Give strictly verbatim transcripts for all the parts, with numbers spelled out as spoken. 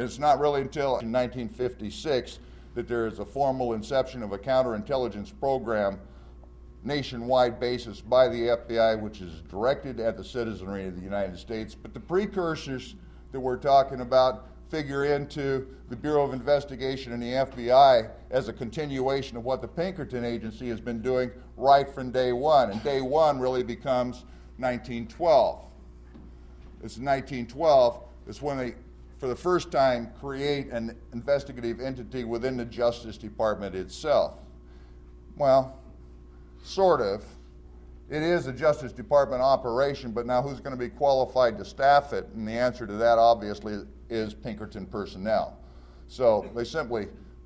And it's not really until nineteen fifty-six that there is a formal inception of a counterintelligence program nationwide basis by the F B I, which is directed at the citizenry of the United States. But the precursors that we're talking about figure into the Bureau of Investigation and the F B I as a continuation of what the Pinkerton Agency has been doing right from day one. And day one really becomes nineteen twelve. It's nineteen twelve. It's when they, for the first time, create an investigative entity within the Justice Department itself. Well, sort of. It is a Justice Department operation, but now who's going to be qualified to staff it? And the answer to that, obviously, is Pinkerton personnel. So they simply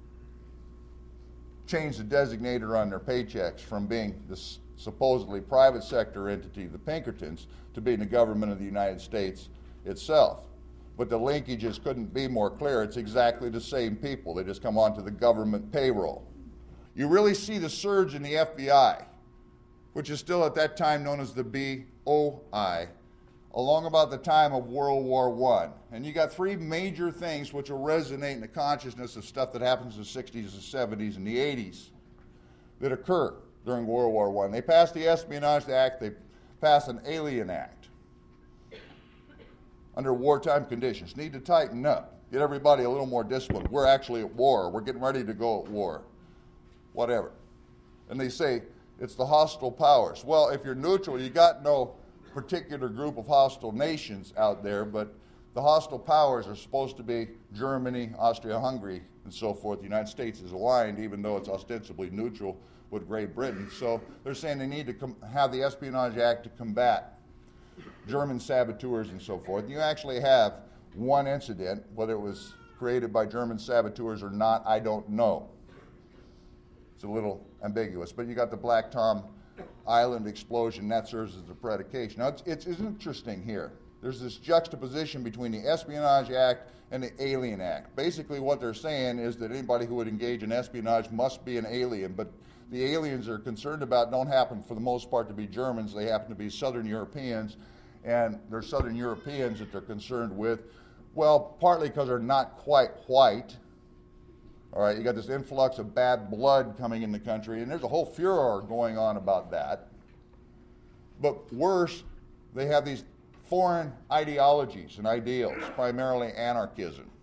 changed the designator on their paychecks from being this supposedly private sector entity, the Pinkertons, to being the government of the United States itself. But the linkages couldn't be more clear. It's exactly the same people. They just come onto the government payroll. You really see the surge in the F B I, which is still at that time known as the B O I, along about the time of World War One. And you got three major things which will resonate in the consciousness of stuff that happens in the sixties, the seventies, and the eighties that occur during World War One. They passed the Espionage Act, they passed an Alien Act under wartime conditions. Need to tighten up, get everybody a little more disciplined. We're actually at war, we're getting ready to go at war, whatever. And they say, it's the hostile powers. Well, if you're neutral, you got no particular group of hostile nations out there, but the hostile powers are supposed to be Germany, Austria-Hungary, and so forth. The United States is aligned, even though it's ostensibly neutral with Great Britain. So they're saying they need to com- have the Espionage Act to combat German saboteurs and so forth. And you actually have one incident, whether it was created by German saboteurs or not, I don't know. It's a little ambiguous, but you got the Black Tom Island explosion, that serves as the predication. Now, it's, it's, it's interesting here. There's this juxtaposition between the Espionage Act and the Alien Act. Basically, what they're saying is that anybody who would engage in espionage must be an alien, but the aliens they're concerned about don't happen, for the most part, to be Germans. They happen to be Southern Europeans, and they're Southern Europeans that they're concerned with, well, partly because they're not quite white. All right, you got this influx of bad blood coming in the country, and there's a whole furor going on about that. But worse, they have these foreign ideologies and ideals, primarily anarchism.